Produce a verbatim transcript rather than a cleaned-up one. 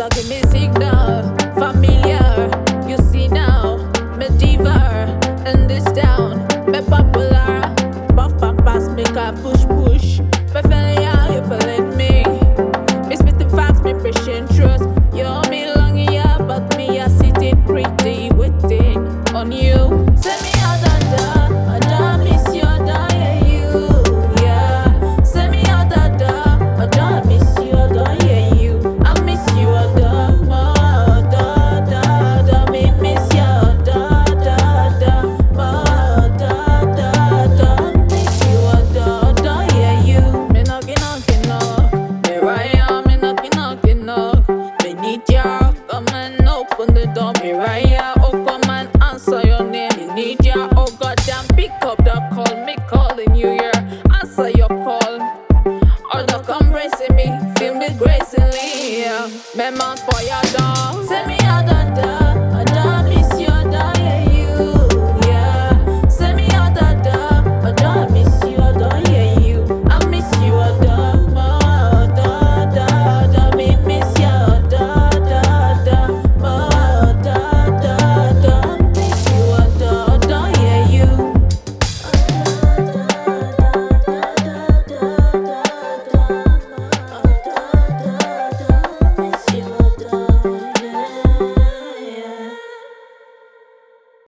so give me signal. Familiar, you see now, me diva in this town, me popular. Buff and pass, make a push push. Me feeling ya, you feeling me. Me spitting facts, me preaching truth. You me long yeah, but me a sitting pretty waiting on you. Send me out the door, I don't miss you, I don't hear you. Yeah, send me out the door, I don't miss you, I don't hear you. I miss you, I don't, oh, da da da, me miss you, da da da, oh, da da da, miss you, I don't, don't hear you. Me knocking, knocking, knock, me right here, me knocking, knocking, knock. Me need ya, come and open the door, me right here, oh come and answer your name. Me need ya, oh goddamn, pick up the call, me calling you here, answer your call. Or don't come racing me, feel me gracefully, yeah. Me mount for your dog, send me out the door.